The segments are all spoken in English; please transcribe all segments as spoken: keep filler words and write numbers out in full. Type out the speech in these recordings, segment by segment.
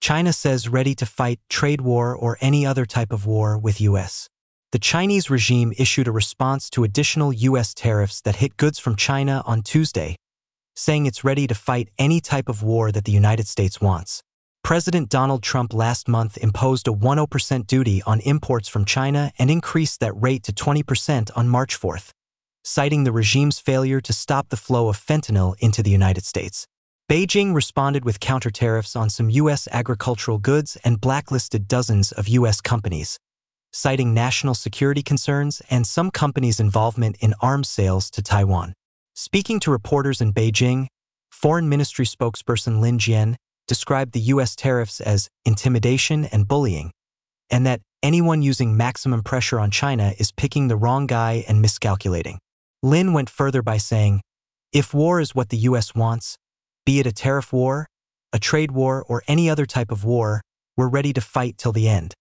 China says ready to fight trade war or any other type of war with U S. The Chinese regime issued a response to additional U S tariffs that hit goods from China on Tuesday, saying it's ready to fight any type of war that the United States wants. President Donald Trump last month imposed a ten percent duty on imports from China and increased that rate to twenty percent on March fourth, citing the regime's failure to stop the flow of fentanyl into the United States. Beijing responded with counter-tariffs on some U S agricultural goods and blacklisted dozens of U S companies, citing national security concerns and some companies' involvement in arms sales to Taiwan. Speaking to reporters in Beijing, Foreign Ministry spokesperson Lin Jian described the U S tariffs as intimidation and bullying, and that anyone using maximum pressure on China is picking the wrong guy and miscalculating. Lin went further by saying, if war is what the U S wants, be it a tariff war, a trade war, or any other type of war, we're ready to fight till the end.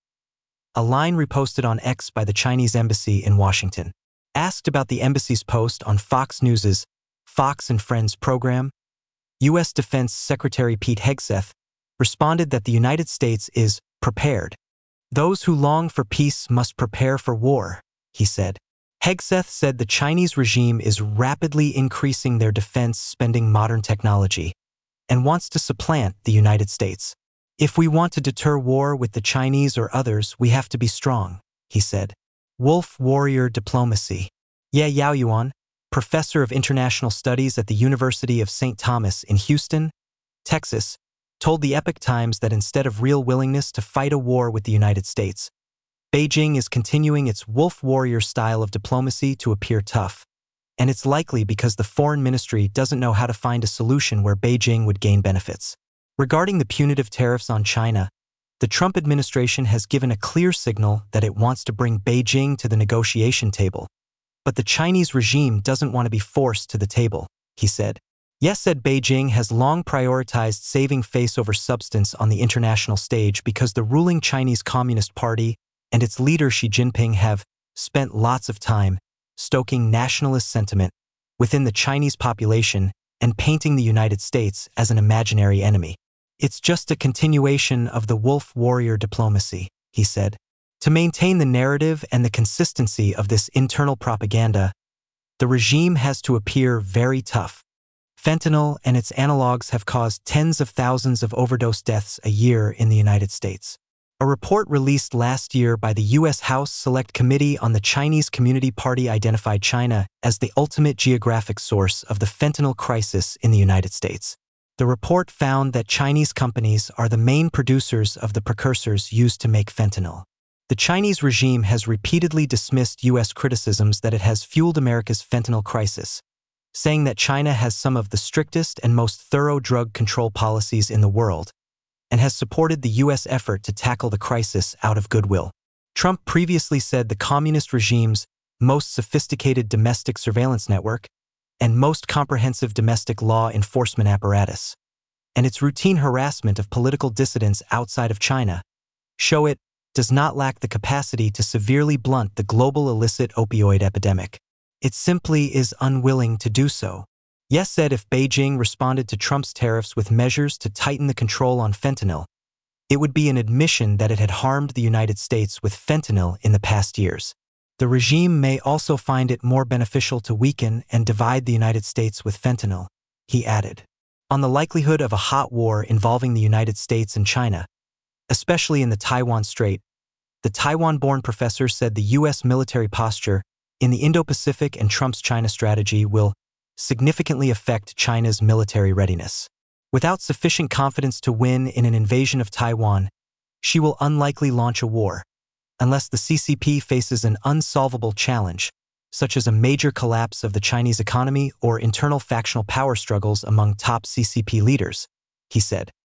A line reposted on X by the Chinese embassy in Washington. Asked about the embassy's post on Fox News's Fox and Friends program, U S Defense Secretary Pete Hegseth responded that the United States is prepared. Those who long for peace must prepare for war, he said. Hegseth said the Chinese regime is rapidly increasing their defense spending modern technology and wants to supplant the United States. If we want to deter war with the Chinese or others, we have to be strong, he said. Wolf warrior diplomacy. Ye Yaoyuan, professor of international studies at the University of Saint Thomas in Houston, Texas, told the Epoch Times that instead of real willingness to fight a war with the United States, Beijing is continuing its wolf warrior style of diplomacy to appear tough, and it's likely because the foreign ministry doesn't know how to find a solution where Beijing would gain benefits. Regarding the punitive tariffs on China, the Trump administration has given a clear signal that it wants to bring Beijing to the negotiation table, but the Chinese regime doesn't want to be forced to the table, he said. Ye said Beijing has long prioritized saving face over substance on the international stage because the ruling Chinese Communist Party and its leader Xi Jinping have spent lots of time stoking nationalist sentiment within the Chinese population and painting the United States as an imaginary enemy. It's just a continuation of the wolf warrior diplomacy, he said. To maintain the narrative and the consistency of this internal propaganda, the regime has to appear very tough. Fentanyl and its analogs have caused tens of thousands of overdose deaths a year in the United States. A report released last year by the U S House Select Committee on the Chinese Communist Party identified China as the ultimate geographic source of the fentanyl crisis in the United States. The report found that Chinese companies are the main producers of the precursors used to make fentanyl. The Chinese regime has repeatedly dismissed U S criticisms that it has fueled America's fentanyl crisis, saying that China has some of the strictest and most thorough drug control policies in the world, and has supported the U S effort to tackle the crisis out of goodwill. Trump previously said the communist regime's most sophisticated domestic surveillance network and most comprehensive domestic law enforcement apparatus, and its routine harassment of political dissidents outside of China, show it does not lack the capacity to severely blunt the global illicit opioid epidemic. It simply is unwilling to do so. Ye said if Beijing responded to Trump's tariffs with measures to tighten the control on fentanyl, it would be an admission that it had harmed the United States with fentanyl in the past years. The regime may also find it more beneficial to weaken and divide the United States with fentanyl, he added. On the likelihood of a hot war involving the United States and China, especially in the Taiwan Strait, the Taiwan-born professor said the U S military posture in the Indo-Pacific and Trump's China strategy will significantly affect China's military readiness. Without sufficient confidence to win in an invasion of Taiwan, she will unlikely launch a war, unless the C C P faces an unsolvable challenge, such as a major collapse of the Chinese economy or internal factional power struggles among top C C P leaders, he said.